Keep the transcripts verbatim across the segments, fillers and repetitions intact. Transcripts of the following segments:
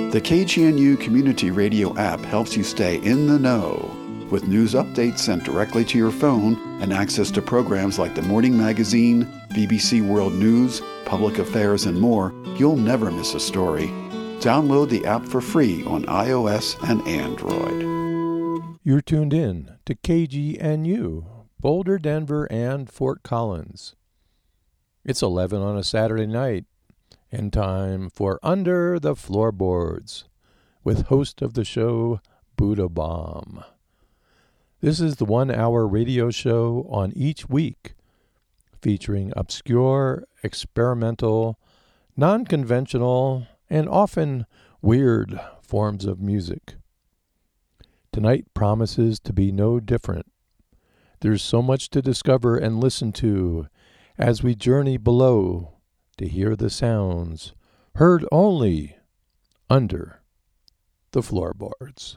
The K G N U Community Radio app helps you stay in the know. With news updates sent directly to your phone and access to programs like the Morning Magazine, B B C World News, Public Affairs, and more, you'll never miss a story. Download the app for free on iOS and Android. You're tuned in to K G N U, Boulder, Denver, and Fort Collins. It's eleven on a Saturday night, and time for Under the Floorboards, with host of the show, Buddha Bomb. This is the one-hour radio show on each week, featuring obscure, experimental, non-conventional, and often weird forms of music. Tonight promises to be no different. There's so much to discover and listen to as we journey below to hear the sounds heard only under the floorboards.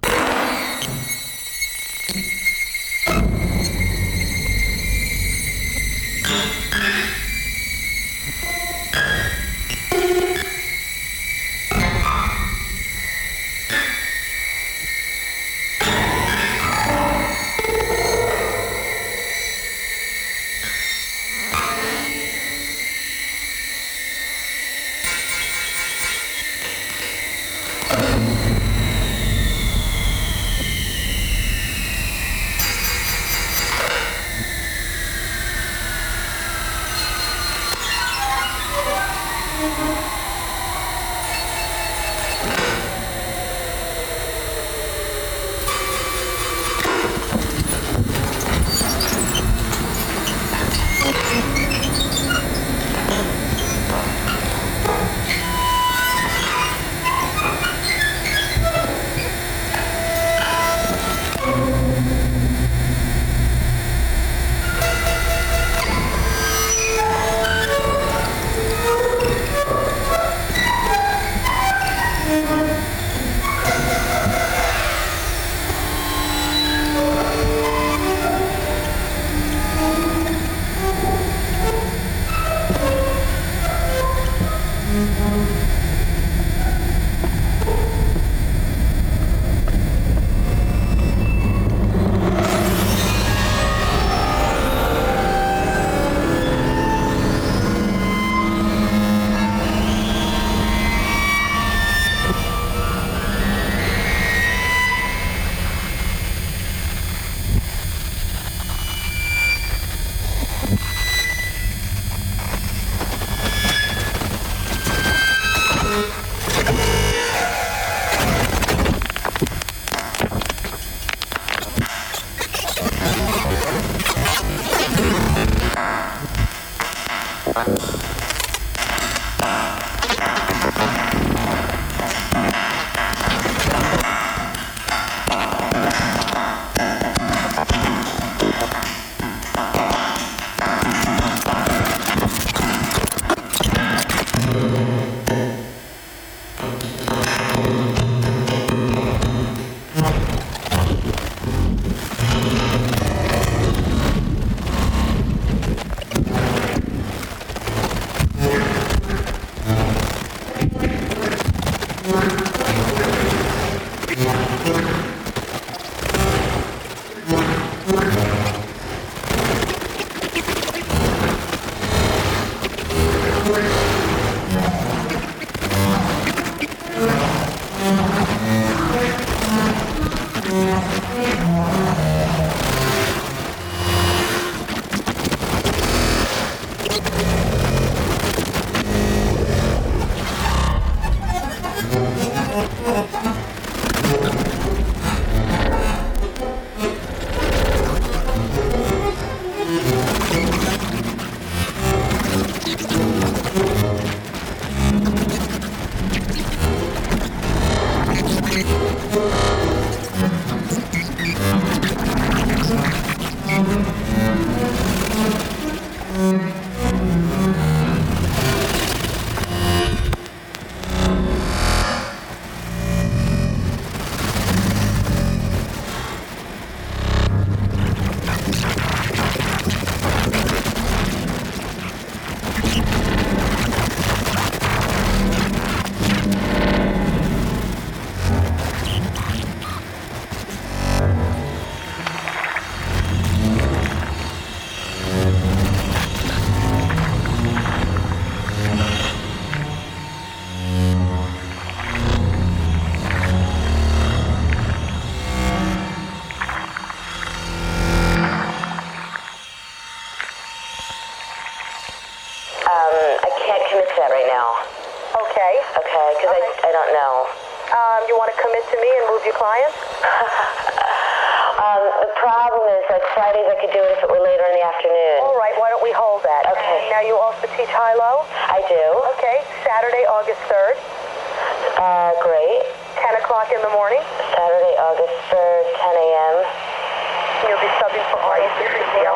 Okay. Okay, because Okay. I, I don't know. Um, you want to commit to me and move your clients? um, the problem is, like, Fridays I could do it if it were later in the afternoon. All right, why don't we hold that? Okay. Now, you also teach high-low? I do. Okay. Saturday, August third, Uh, great. ten o'clock in the morning. Saturday, August third, ten a.m. You'll be subbing for Artie Patricio.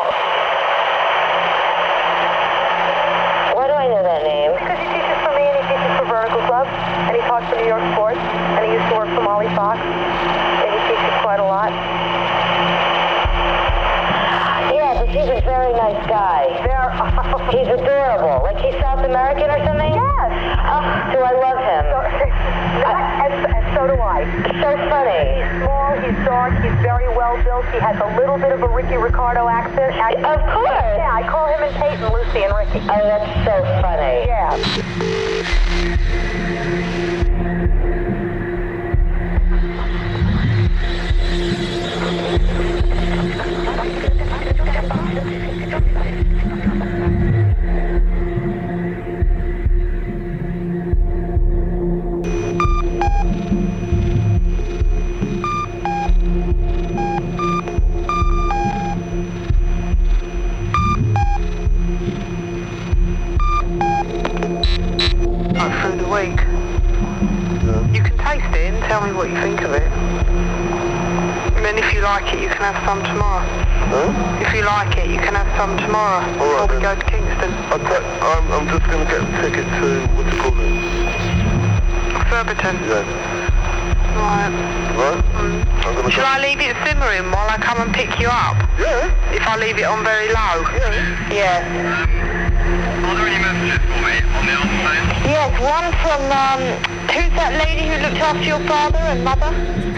Why do I know that name? Because he teaches for me and he teaches for Vertical Club, and he talks for New York Sports, and he used to work for Molly Fox, and he teaches quite a lot. Yeah, but he's a very nice guy. There, He's adorable. Like he's South American or something? Yes. Oh, do I love him? So, and, and so do I. So funny. He's small, he's dark, he's very well built. He has a little bit of a Ricky Ricardo accent. accent. Of course. Yeah, I call him and Peyton, Lucy and Ricky. Oh, that's so funny. Yeah. Like through the week. You can taste it and tell me what you think of it. And then if you like it, you can have some tomorrow. Huh? If you like it, you can have some tomorrow All right, before we then. go to Kingston. I'll te- I'm, I'm just going to get a ticket to, what you call it? Surbiton. Yeah. Right. Right? Mm. I'm going to Shall I leave it simmering while I come and pick you up? Yeah. If I leave it on very low? Yeah. Yeah. Are there any messages for me on the answer phone? Yes, one from, um, who's that lady who looked after your father and mother?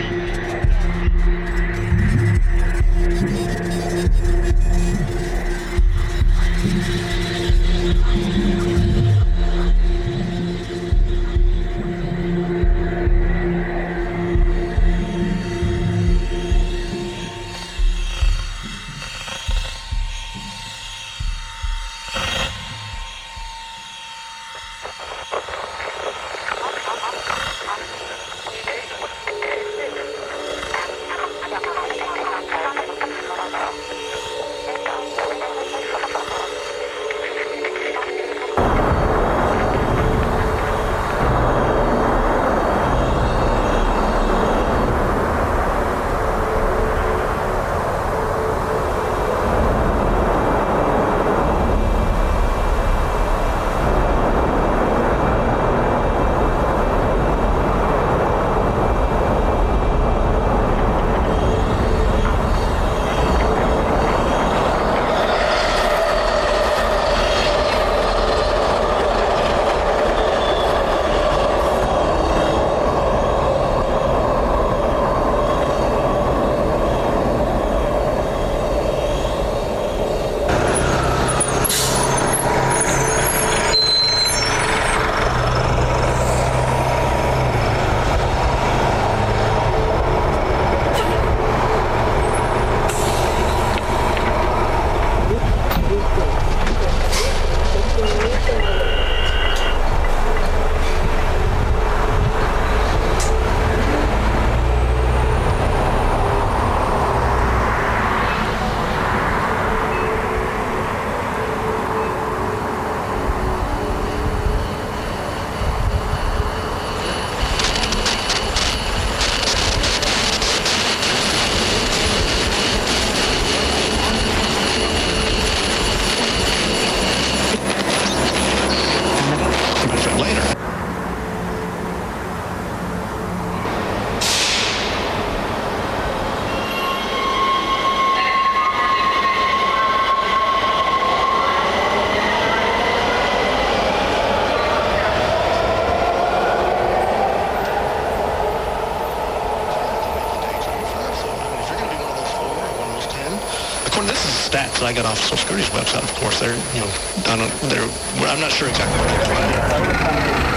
stats that I got off Social Security's website, of course. They're, you know, I don't, they're, I'm not sure exactly what they're doing.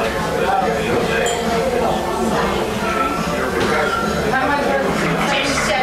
How much?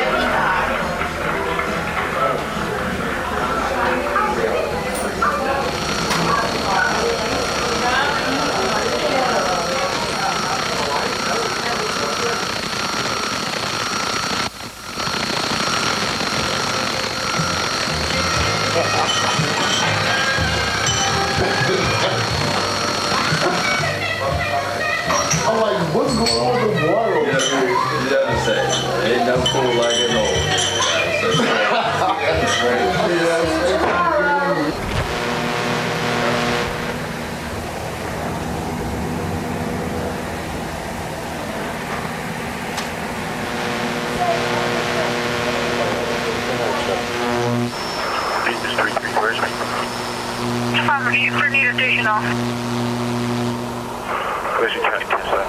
Ain't no fool like an old. For need additional. Where's your traffic test at?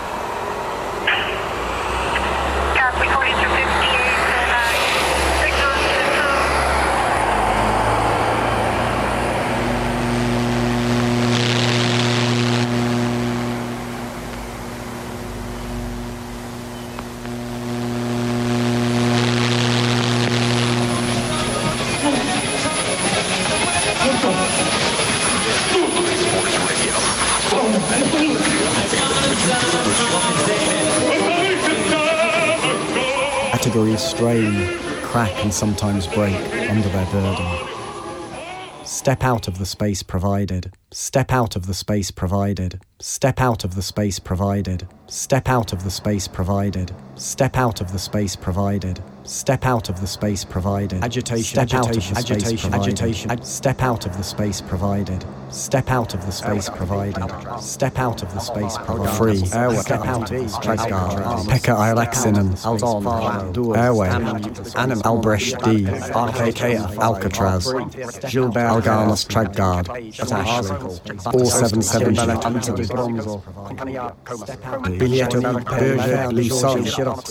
Copy forty-two fifty-eight and uh, signal Categories strain, crack and sometimes break under their burden. Step out of the space provided. Step out of the space provided. Step out of the space provided. Step out of the space provided. Step out of the space provided. Step out of the space provided. Agitation, agitation, agitation, agitation. Step out of the space provided. Step out of the space provided. Step out of the space provided. Free. Airway. Step out of the space provided. Pekka Ilexinen. Aldon. Airway. Anim. Albrecht D. R K K F. Alcatraz. Gilbert Algarnos Tragard. Ashley. All seven seven. Billetto. Berger. Lusol.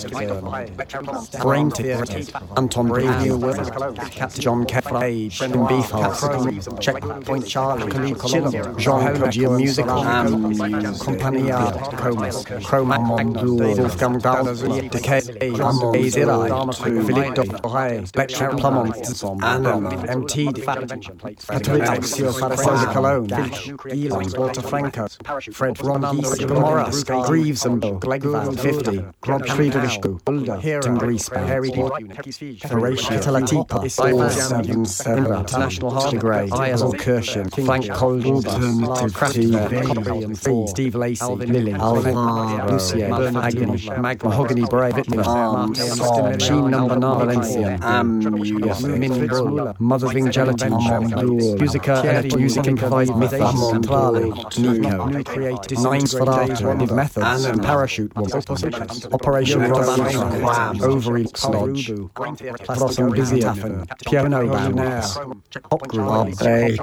Brain Anton Breville, John Keflage, Beefheart, Checkpoint Charlie, Jean Claude Musical, Compagnia, Comas, Chroma Mondul, Wolfgang Gall, Decay, Azirai, Philippe Doré, Lecture Plumont, Anam, M T, Patrick, Fraser Cologne, Elon, Walter Franco, Fred Ron, Morris, Greaves and Glegvan, fifty, Rob Friedrichsku, Tim Griesbach, Harry Horatio Telatipa, all seven seven, International Hardigray, Ayazol Kirshen, Frank Colden, Alternative T V, Steve Lacey, Lily, Alvaro, Lucia, Agony, Mahogany Brave, Arms, Sheen Number nine, Valencia, Min Bull, Mother Ving Gelatin, Musica, Music Improvised Mythos, Clali, Nico, Nine Sparata, Live Methods, Parachute, Operation Roban, Ovary Lodge, Blossom Biziafen, Piano Bounce, Hop Group,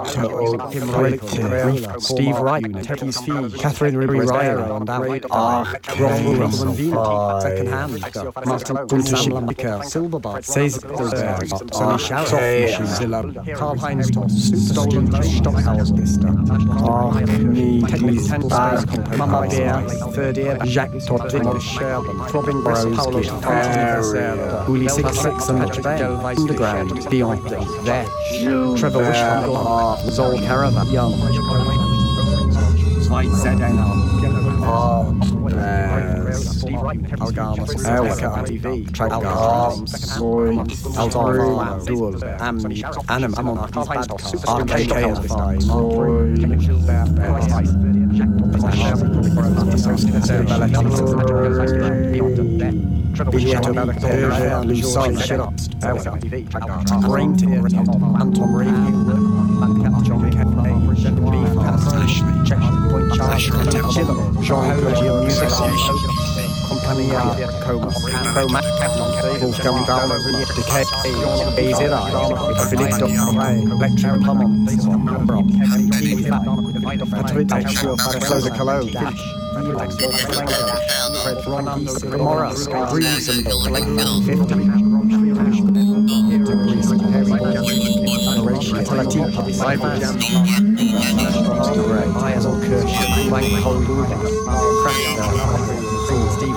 Steve Wright, Catherine Ribby Ryer, Rob Wilson, Second Hand, Martin Unterschied, Silverbar, Cesar, Sonny Shower, Zilla, Karl Heinz, Stolen Stockhouse, Technics, Mama Bear, Third Year, Jacques Todd, Robin Brosky, Uli Six Six and Underground, Beyond, There, Trevor Wishful, Zol Caravan, Young, Slide Z N R, Algarmus, Airwaka T V, Tragard, Aldon, Dual, Am, Anim, Amon, R K K S five, Billetto, Berger, Lusol, Brain Anton Breville, John Keflage, Beefheart, Checkpoint Charlie, Jean Claude Music, Compagnia, Comas, Chroma, Wolfgang Gall, Decay, Azirai, Philippe Doré, Lecture Plumont, Patrick, Fraser Cologne, Fred Ron, Morris, Greaves and Glegvan, fifty, Telatipa, Ivan, Ayazol Kirshen, Frank Colden, Steve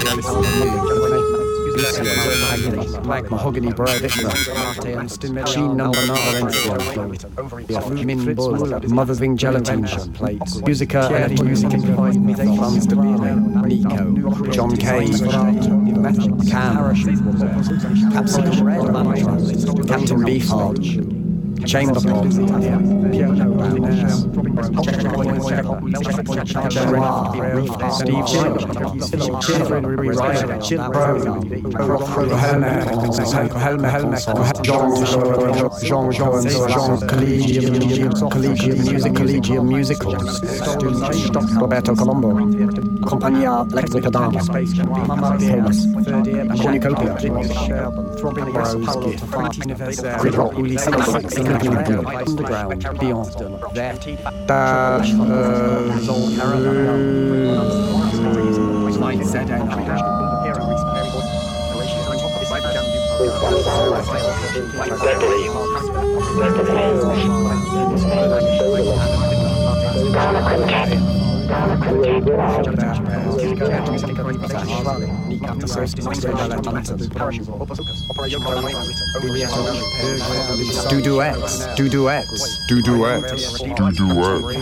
Lucia, Mahogany Bride, Sheen Number nine, Min Bull, Mother Ving Gelatin, Musica, Music Improvised Mythos, Nico, John Cage, Cam, Captain Beefheart, Chamber Pop, Steve Chill, Children Rewriter, Chill Pro, Helmet, Helmet, Helmet, Jean, Jean, Jean, Collegium, Collegium Music, Collegium Musicals, Roberto Colombo, Compagnia Electrica Dama, Thomas, Cornucopia, Throbbing Rose Gift, Quick Rock, Uli Six, Underground, Beyond, Dash, Do duets, do duets, do duets, do duets.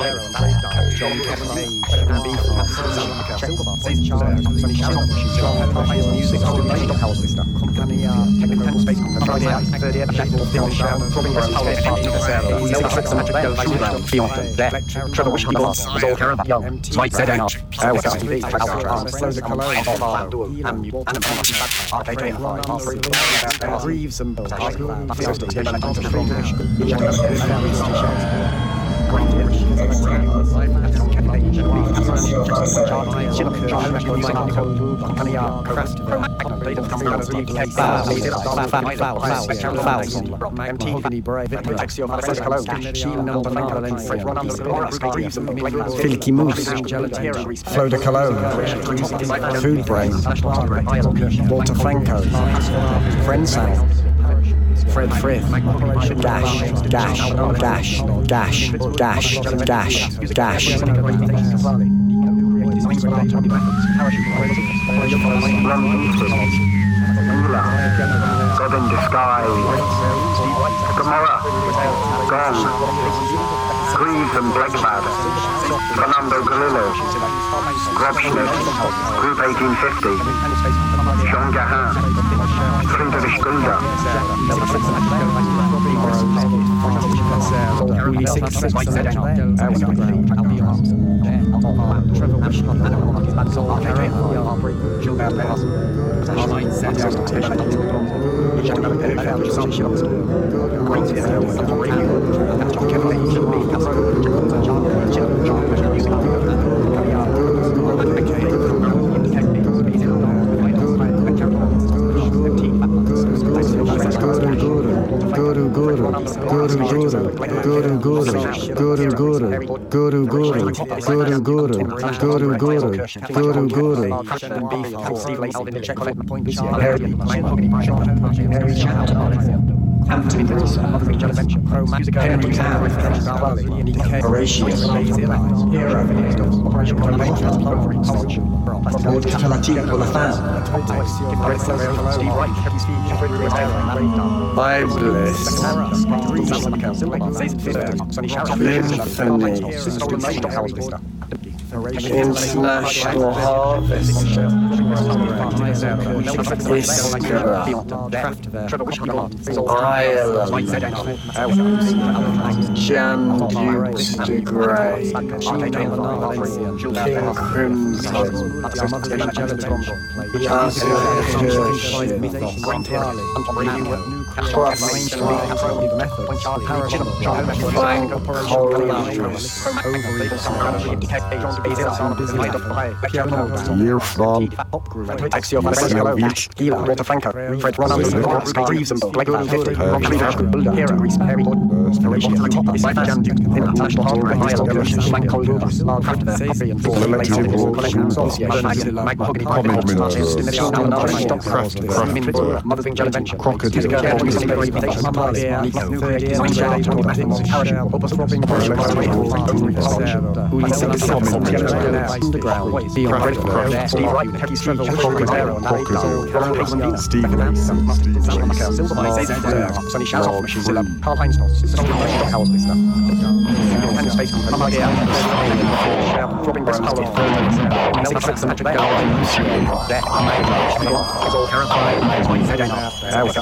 Reeves and Filky Moose, Flo de Cologne, Food Brain, Walter Franco, Friend Sound, Fred Frith, Dash, Dash, Dash, Dash, Dash, Dash, Dash. God in Disguise, Gomorrah, Gone, Greaves and Blackbad, Fernando Galillo, Grobschnitt, Group eighteen fifty, Jean Gahan, Friedrich Gulda, Guru Guru, Guru Guru, Guru Guru, Guru Guru, Guru Guru, Guru Guru, Guru Guru, Guru Guru. Hampton, Henry Town, Horatio, Hero, Lord Catalati, or the fan. Iblis, Symphony, International Harvest, Iskra, Ireland, Jan Dukes de Grey, King Crimson, Year from Walter Franco, Fred Ronald, Reeves and Blackbad, Friedrich Gulda, Hero, Harry Jan Duke, International Harvest, Ireland, Cold Wars, Craft, and Four, Mahogany, Mother's Adventure, Crocodile, Underground, beyond Steve Wright, Heavy Trevor, Steve Lacy, Sonny Shallow, Zilla, Carl Heinz, Stockhouse, Mister Penn Space Company, Robin West, Nelson Jackson, Patrick Bell, Death, is all terrified. There we go.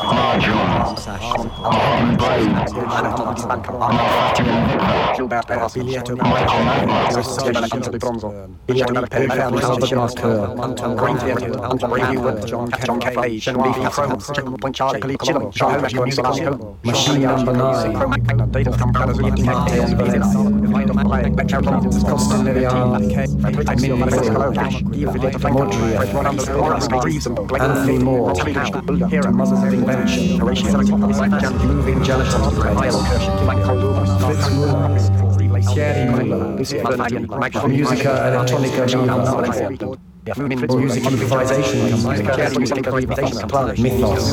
Gilbert Bell, Bilieto, Bronzo, Bilieto, Anton Green Theatre, Anton Green, John John Cage, General Beef, Checkpoint Charlie, Chillum, Charlie, Machine Number Nine, Data from Canada, Constant Anthony Moore, Mother's Invention, Moving Gelatin, Thierry Miller, Musica Electronica Music Improvisation, Music Improvisation, Mythos,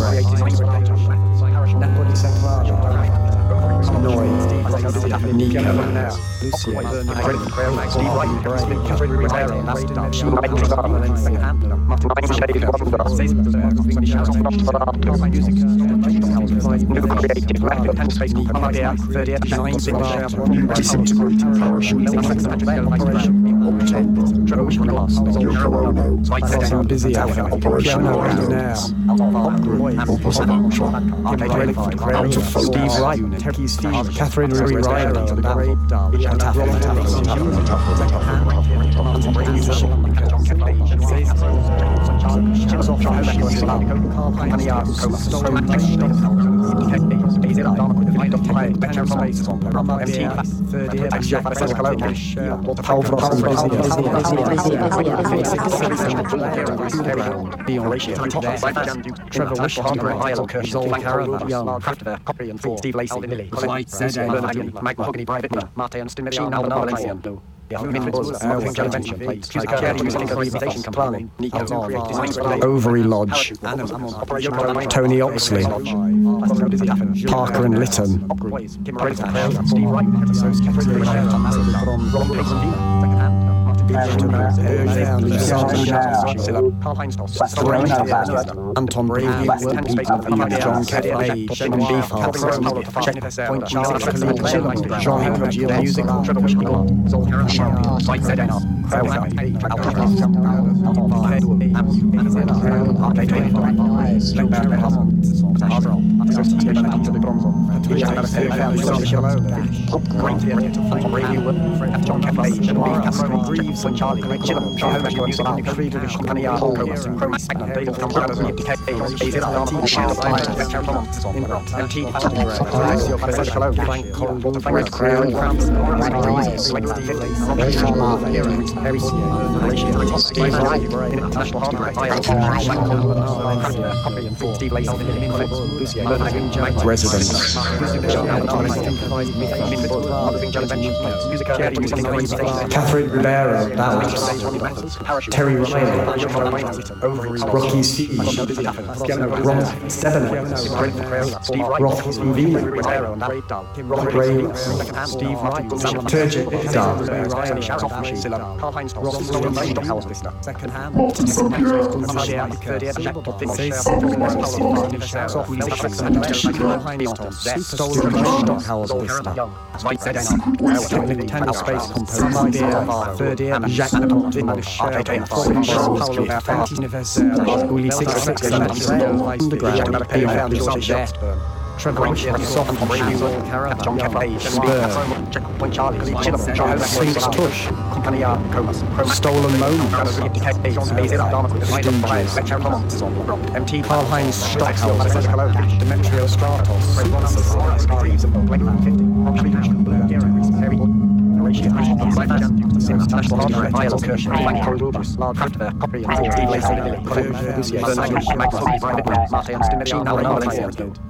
Noise, Nika, Lucia, Steve Wright, Catherine Ribeiro, busy Steve Wright, Turkey's Steve, Catherine Riley, Trevor Wishes, Steve Lacy, Mahogany Private, Martin Stimulation, Overy Lodge, Tony Oxley, Parker and Lytton, Anton Brady, John Kelly, Shannon Beefheart, Checkpoint Charlie, Jean Hill Musical, Red Crown, Steve Wright, International Residence, Catherine Ribeiro, Balance, Terry Riley, Rocky Steve, Ron Stebbiner, Roth Uvina, Ray, Steve Wright, Turgid Dar, Nintendo Space Component, Third Year, Jacques English, Uli six six Underground, Trevor Soft John Cage, Checkpoint Charlie, Sphinx Tush, Stolen Moment, M T Carl Heinz Stockhouse, Demetrio Stratos,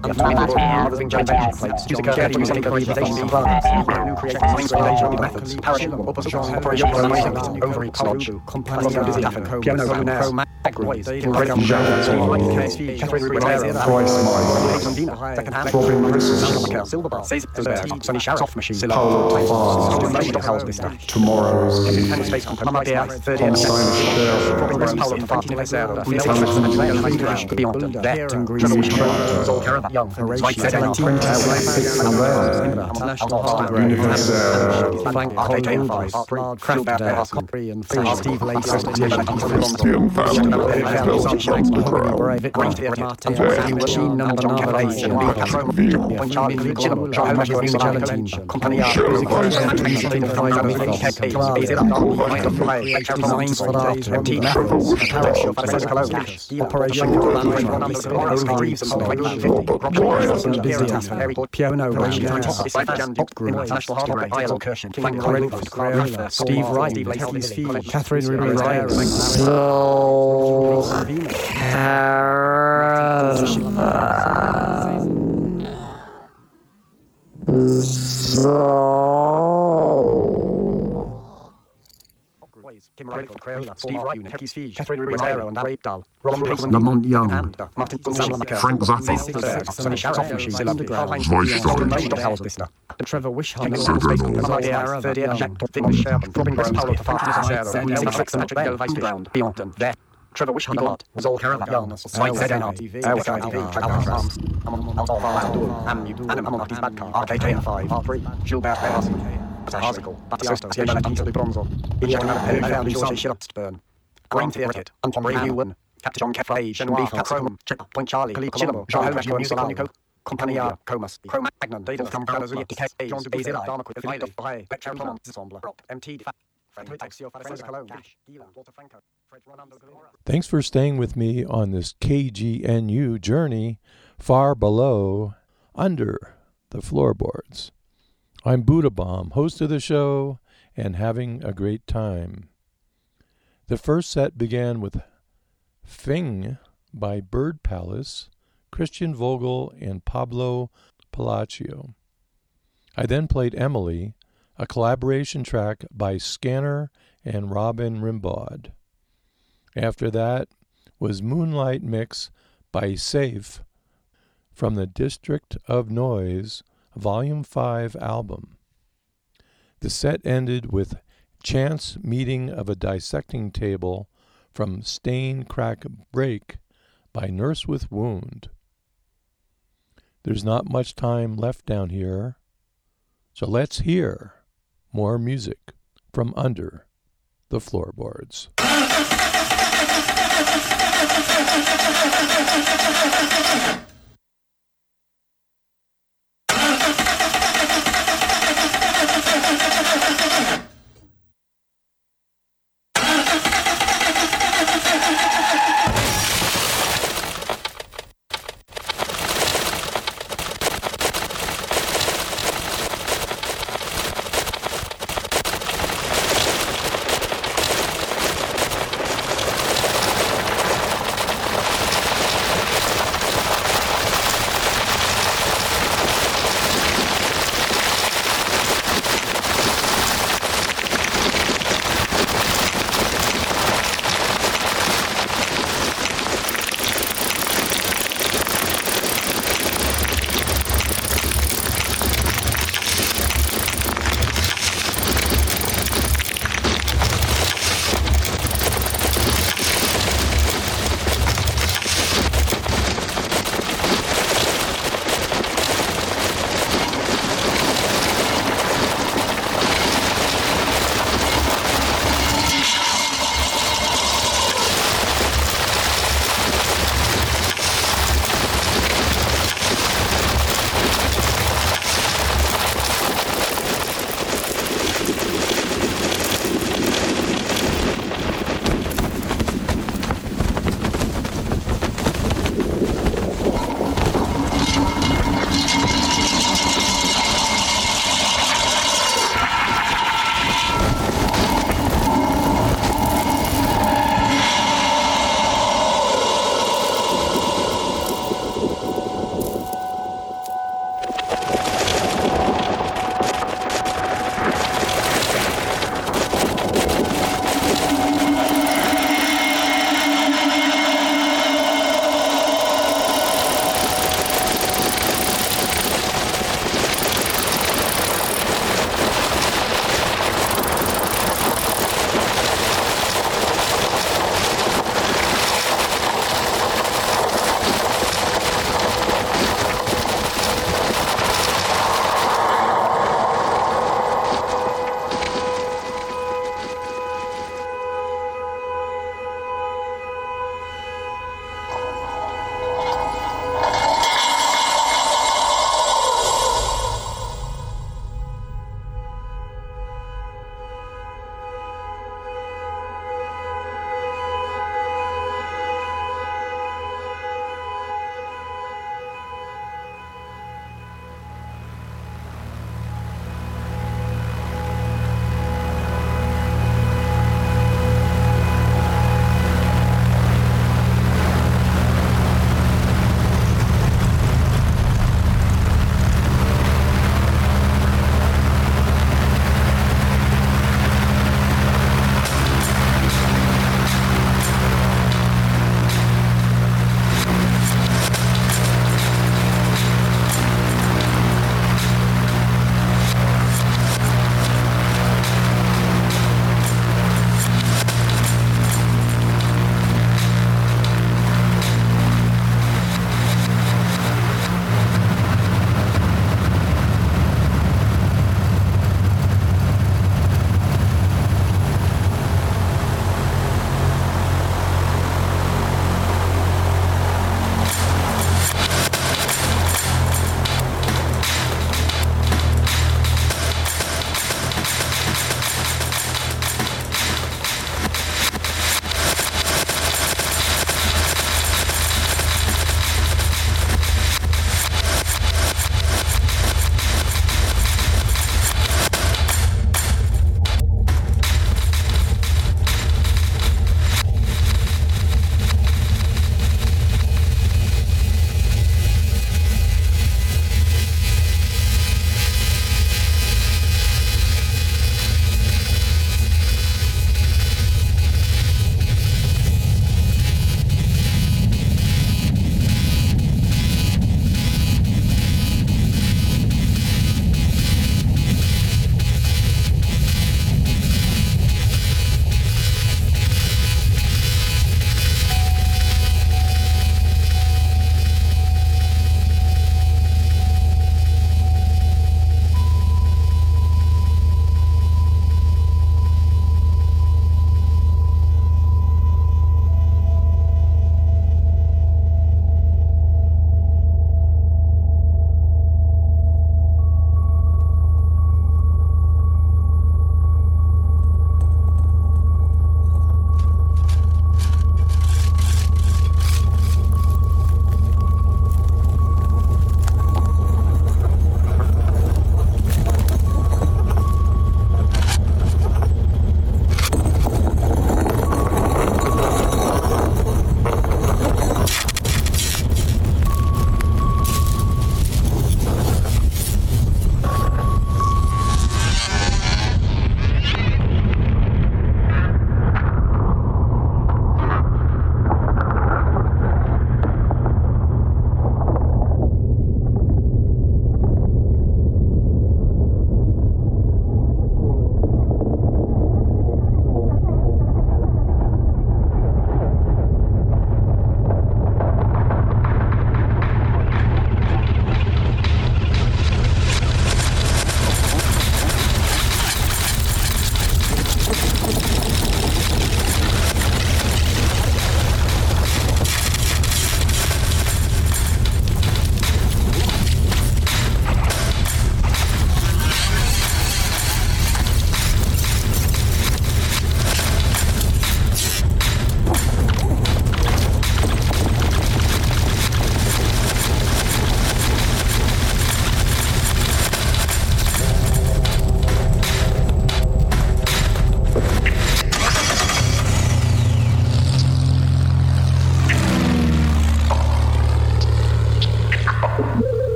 Others being gigantic plates, using careful organizations and plants, new creative installation methods, parachute, operation, ovary college, piano, pro, agri, Catherine Robin Bristol, Silver Bar, Sunny Shower, Soft Machine, Tomorrow's Space Company, third Tom Steiner, Robin Beyond that and green Young, Right seventeen, International Flank Craft Copy and Steve Lace, Machine Number Navigation, Designs for Art, Operation Piano, Steve Wright, Catherine Ruby Kim Rayford, Crayola, Steve Wright, Heckie's Fee, Catherine Ruby and Ray Dahl, Ron Payson, Lamont Young, and Martin Gonzalez, Frank Zappa, Sunny Shower, Machine, Underground, Zweistorn, Trevor Wishart, Space Company, third year, Jack, Finn Sherman, Robin West, Paolo Tafati, Sarah, Six and Bell, Underground, Beyond them, there. Trevor Wishart, Zol Caravan, Swipe Z N R T V, Outside T V, Travel Arms, Amon Alvar, Am, Adam Amon Artis Badcar, R K K five, R three, Gilbert Percy, Arsicle, Batista, Siena Tito de Bronzo, Indian American, George Shirtburn, Graham Theatre, Anton Ray One, Captain John Kefray, Shenby, Chrome, Point Charlie, Colombo, Jean Helmut, Music Arnico, Compagnia, Comas, Chrome Magnon, Data Campana's Decay, John Bazilla, Darmaquid, Philip Bray, Beckham, Ensemble, M T, Thanks for staying with me on this K G N U journey far below, under the floorboards. I'm Buddha Bomb, host of the show, and having a great time. The first set began with Fing by Bird Palace, Christian Vogel, and Pablo Palacio. I then played Emily, a collaboration track by Scanner and Robin Rimbaud. After that was Moonlight Mix by Safe from the District of Noise Volume five album. The set ended with Chance Meeting of a Dissecting Table from Stain Crack Break by Nurse with Wound. There's not much time left down here, so let's hear more music from under the floorboards.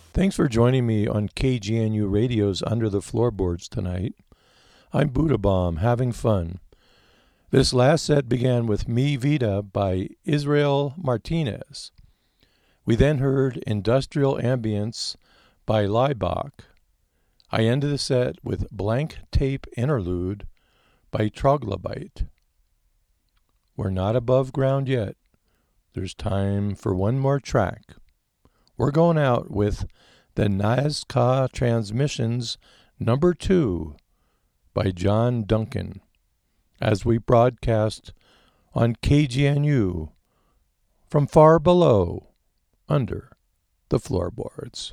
Thanks for joining me on K G N U Radio's Under the Floorboards tonight. I'm Buddha Bomb, having fun. This last set began with Mi Vida by Israel Martinez. We then heard Industrial Ambience by Laibach. I ended the set with Blank Tape Interlude by Troglodyte. We're not above ground yet. There's time for one more track. We're going out with the Nazca Transmissions Number Two by John Duncan as we broadcast on K G N U from far below, under the floorboards.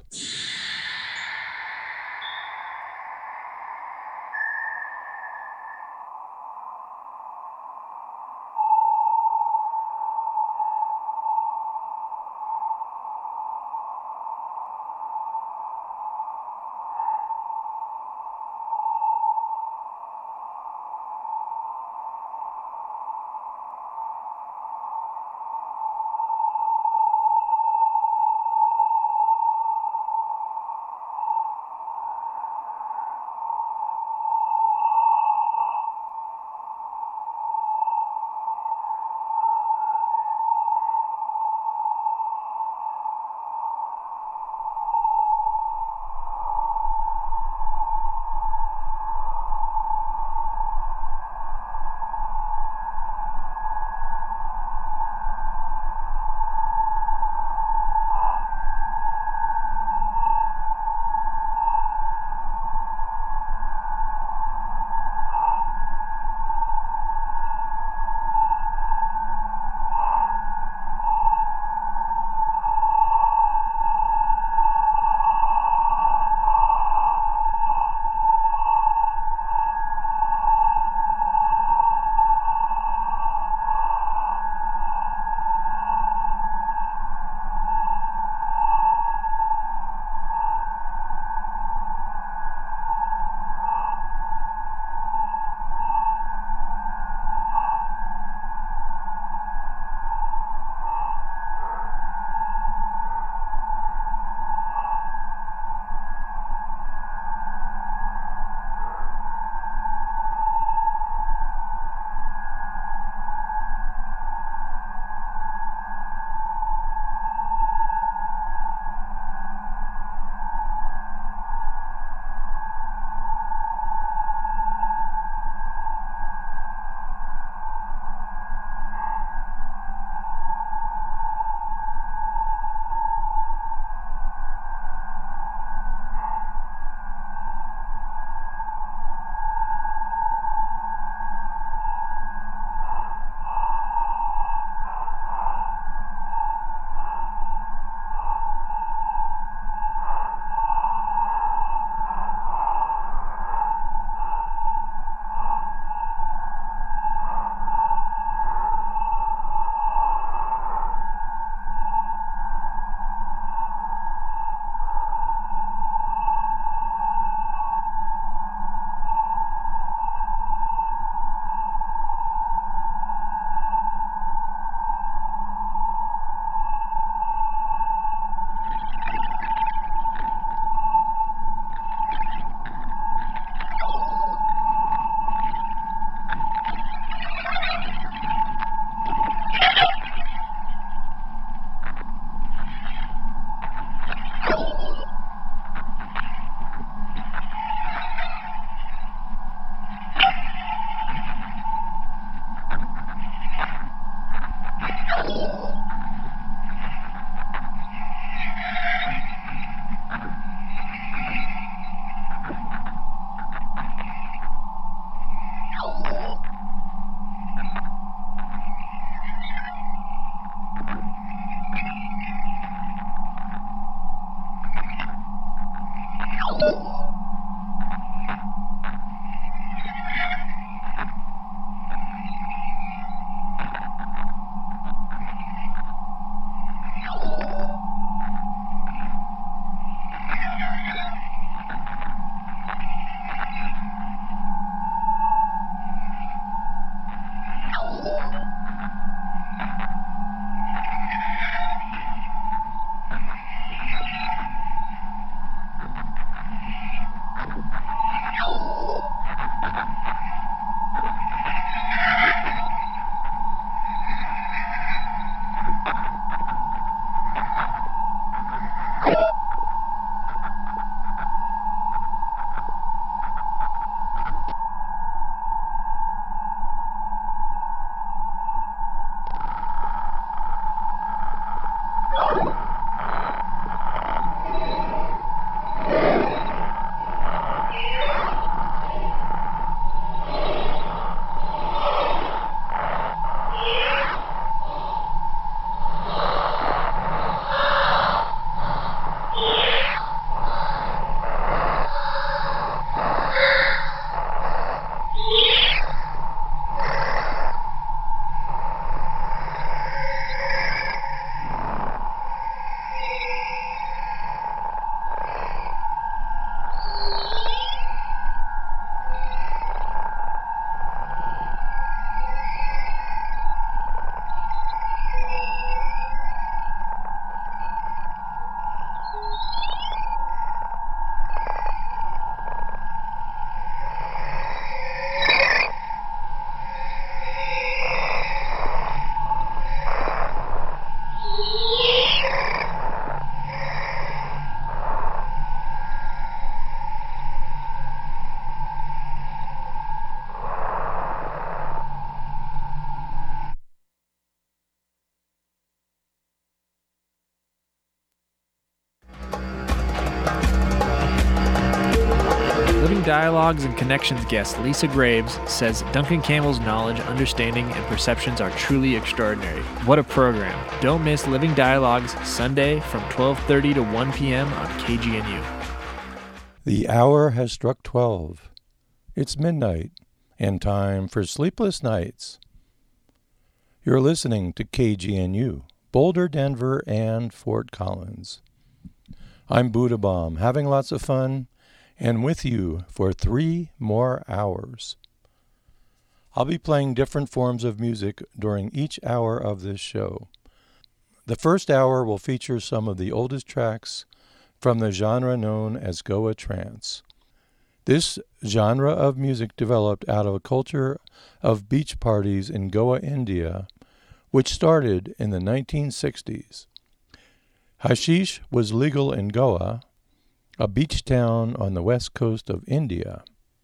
Dialogues and Connections guest Lisa Graves says Duncan Campbell's knowledge, understanding, and perceptions are truly extraordinary. What a program. Don't miss Living Dialogues Sunday from twelve thirty to one p.m. on K G N U. The hour has struck twelve. It's midnight, and time for sleepless nights. You're listening to K G N U, Boulder, Denver, and Fort Collins. I'm Buddha Bomb, having lots of fun, and with you for three more hours. I'll be playing different forms of music during each hour of this show. The first hour will feature some of the oldest tracks from the genre known as Goa Trance. This genre of music developed out of a culture of beach parties in Goa, India, which started in the nineteen sixties. Hashish was legal in Goa, a beach town on the west coast of India.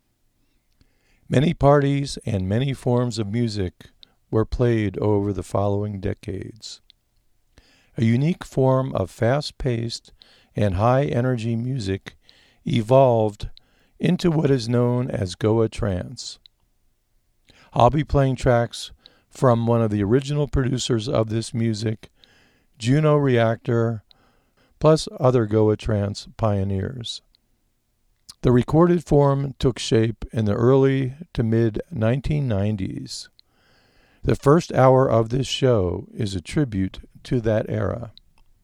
Many parties and many forms of music were played over the following decades. A unique form of fast-paced and high-energy music evolved into what is known as Goa Trance. I'll be playing tracks from one of the original producers of this music, Juno Reactor, plus other Goa Trance pioneers. The recorded form took shape in the early to mid nineteen nineties. The first hour of this show is a tribute to that era.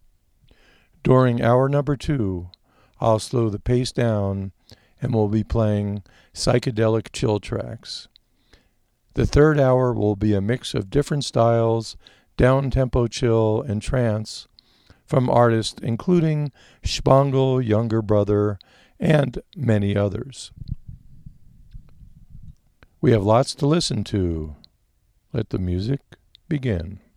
During hour number two, I'll slow the pace down and we'll be playing psychedelic chill tracks. The third hour will be a mix of different styles, down-tempo chill and trance, from artists including Spangle, Younger Brother, and many others. We have lots to listen to. Let the music begin.